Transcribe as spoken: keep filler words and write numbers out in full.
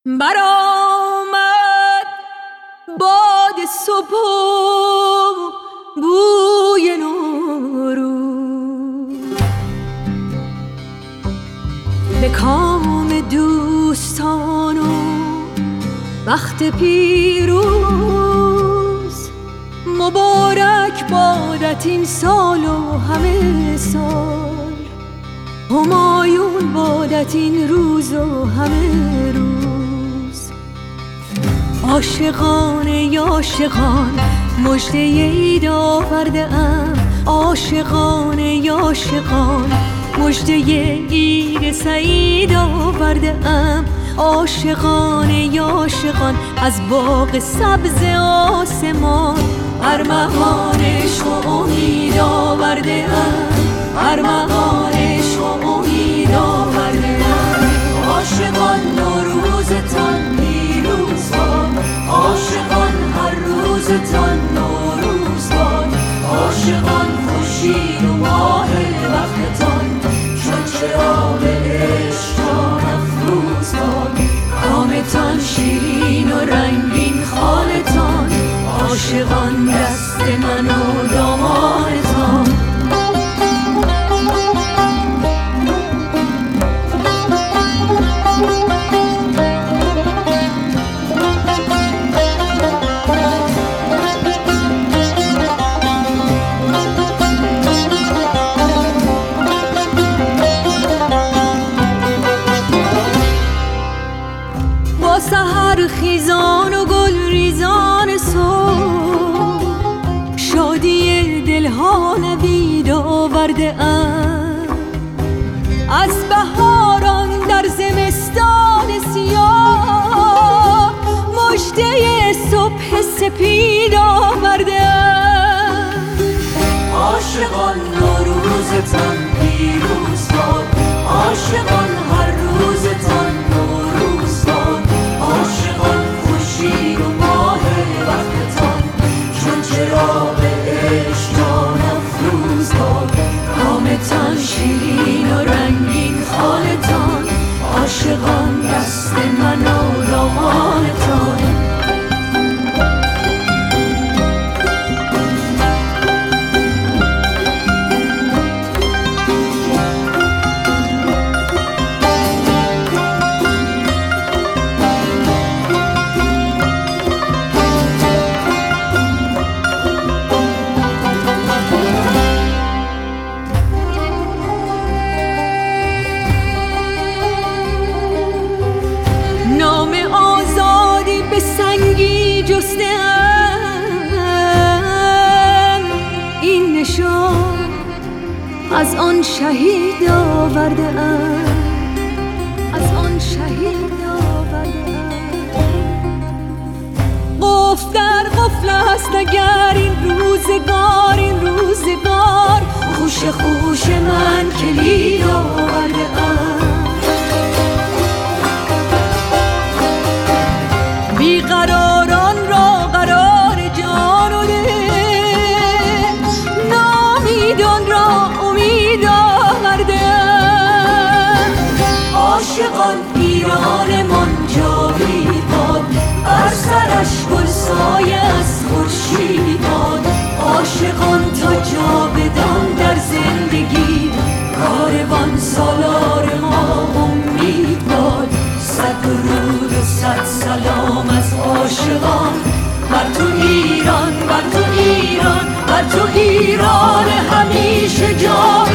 برآمد باد صبح و بوی نوروز، به کام دوستان و بخت پیروز. مبارک بادت این سال و همه سال، همایون بادت این روز و همه روز. عاشقان یا عاشقان مژده عید آورده ام، عاشقان یا عاشقان مژده عید سعید آورده ام. عاشقان یا عاشقان از باغ سبز آسمان، ارمغان عشق و امید آورده ام، ارمغان عشق و امید آورده ام. عاشقان نوروزتان پیروز باد، عاشقان هر روزتان نوروز باد. عاشقان خورشید و ماه وقتتان چون چراغ عشق جان افروز باد. کامتان شیرین و رنگین خالتان، عاشقان دست من و دامانتان. سحر خیزان و گل ریزان صبح، شادی دلها نوید آورده ام. از بهاران در زمستان سیاه، مژده صبح سپید آورده ام. عاشقان نوروزتان پیروز باد، عاشقان هر روزتان نوروز باد. عاشقان خورشید و ماه وقتتان چون چراغ عشق جان افروز باد. کامتان شیرین و رنگین خالتان، عاشقان دست من و دامانتان. نام آزادی به سنگی جسته ام، این نشان از آن شهید آورده ام، از آن شهید آورده ام. قفل در قفل است اگر این روزگار، این روزگار خوش خوش من کلید آورده ام. بیقراران را قرار جان و دل، نامیدان را امید آورده ام. عاشقان ایرانمان جاوید باد، بر سرش گل سایه از خورشید باد. عاشقان تا جاودان در زندگی، کاروان سالار ما امید باد. صد درود و صد سلام از عاشقان بر تو ایران، بر تو ایران، بر تو ایران همیشه جاودان.